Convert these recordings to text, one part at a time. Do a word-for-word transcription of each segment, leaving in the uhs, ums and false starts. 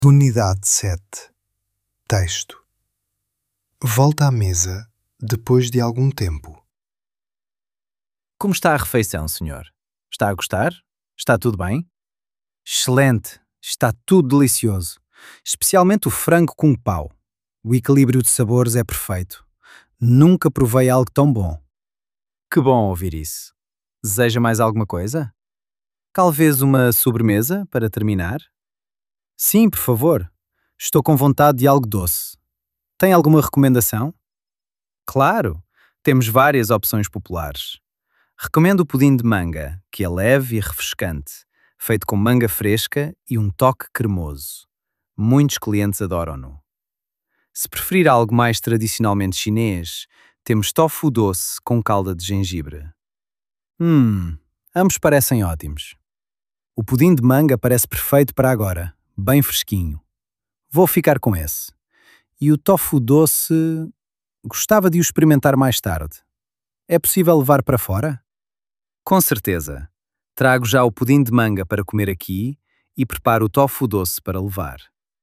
Unidade sete. Texto. Volta à mesa depois de algum tempo. Como está a refeição, senhor? Está a gostar? Está tudo bem? Excelente! Está tudo delicioso. Especialmente o frango com pau. O equilíbrio de sabores é perfeito. Nunca provei algo tão bom. Que bom ouvir isso. Deseja mais alguma coisa? Talvez uma sobremesa para terminar? Sim, por favor. Estou com vontade de algo doce. Tem alguma recomendação? Claro! Temos várias opções populares. Recomendo o pudim de manga, que é leve e refrescante, feito com manga fresca e um toque cremoso. Muitos clientes adoram-no. Se preferir algo mais tradicionalmente chinês, temos tofu doce com calda de gengibre. Hum, ambos parecem ótimos. O pudim de manga parece perfeito para agora, bem fresquinho. Vou ficar com esse. E o tofu doce... Gostava de o experimentar mais tarde. É possível levar para fora? Com certeza. Trago já o pudim de manga para comer aqui e preparo o tofu doce para levar.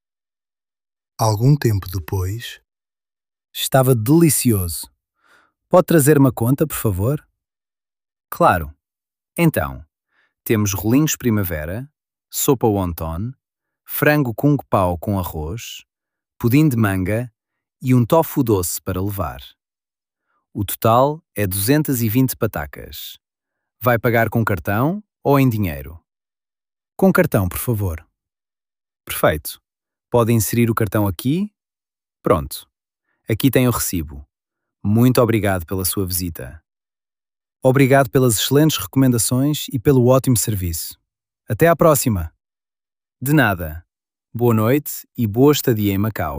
Algum tempo depois, Estava delicioso. Pode trazer uma conta, por favor? Claro. Então, temos rolinhos primavera, sopa wonton, frango kung pao com arroz, pudim de manga e um tofu doce para levar. O total é duzentas e vinte patacas. Vai pagar com cartão ou em dinheiro? Com cartão, por favor. Perfeito. Pode inserir o cartão aqui. Pronto. Aqui tem o recibo. Muito obrigado pela sua visita. Obrigado pelas excelentes recomendações e pelo ótimo serviço. Até à próxima. De nada. Boa noite e boa estadia em Macau.